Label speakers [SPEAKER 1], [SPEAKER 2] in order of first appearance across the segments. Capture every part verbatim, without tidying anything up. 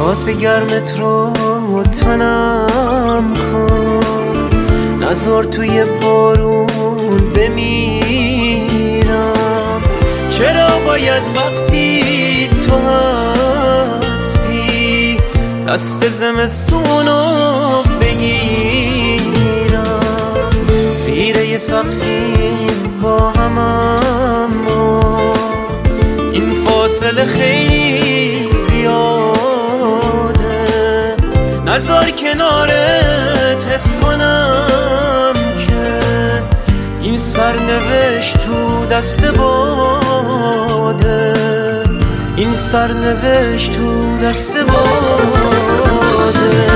[SPEAKER 1] احساس گرمت رو تنم کن، نذار توی بارون بمیرم. چرا باید وقتی تو هستی دست زمستونو بگیرم؟ زیر یه سقفیم با هم، اما این فاصله خیلی زیاده. نذار کنارت حس کنم که این سرنوشت تو دست باده، این سرنوشت تو دست باده.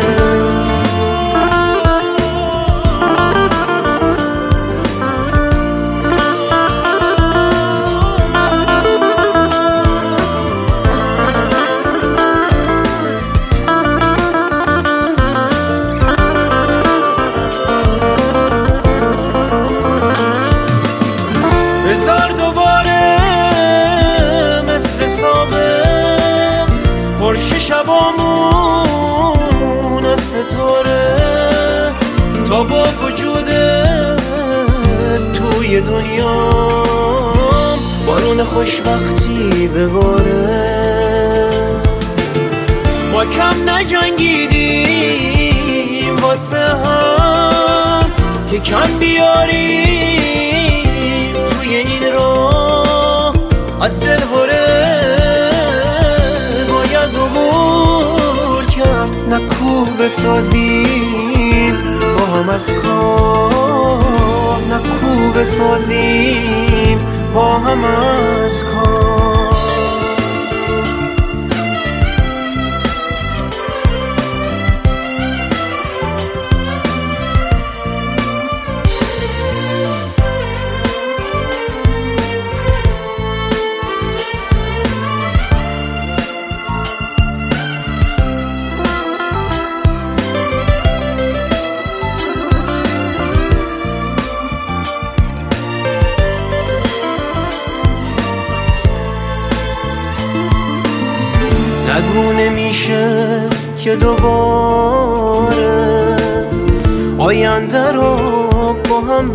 [SPEAKER 1] بذار دوباره مثل سابق پرش شبامون از ستاره، تا با وجودت توی دنیام بارون خوشبختی بباره. ما کم نجنگیدیم واسه هم که کم بیاریم توی این راه. از دل هره باید عبور کرد، نکو بسازیم با هم از کار، نکو بسازیم با هم از کار. نگو نمیشه که دوباره آینده رو با هم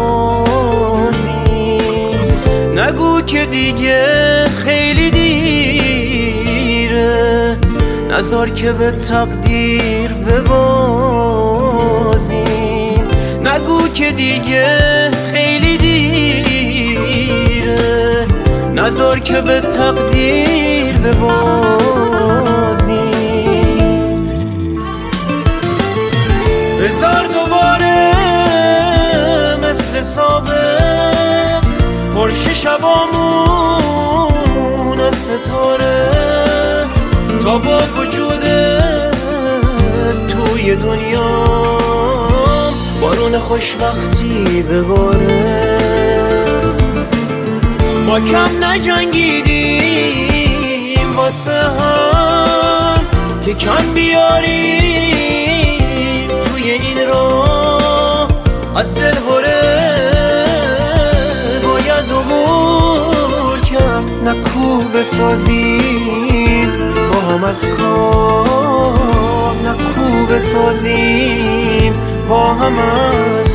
[SPEAKER 1] بسازیم. نگو که دیگه خیلی دیره، نذار که به تقدیر ببازیم. نگو که دیگه خیلی دیره، نذار که به تقدیر ببازیم. بذار دوباره مثل سابق پرش شبامون از ستاره، تا با وجودت توی دنیام بارون خوشبختی بباره. ما کم نجنگیدیم واسه هم که کم بیاریم توی این راه. از دل هره باید عبور کرد، نکو بسازیم با هم از کار، نکو بسازیم با هم از